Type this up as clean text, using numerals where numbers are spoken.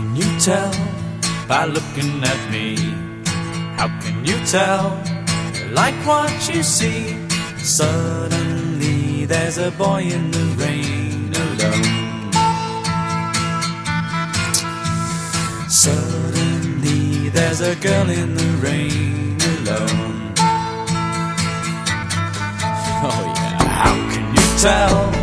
can you tell by looking at me? How can you tell you like what you see? Suddenly there's a boy in the rain alone. Suddenly there's a girl in the rain alone. Oh yeah, how can you tell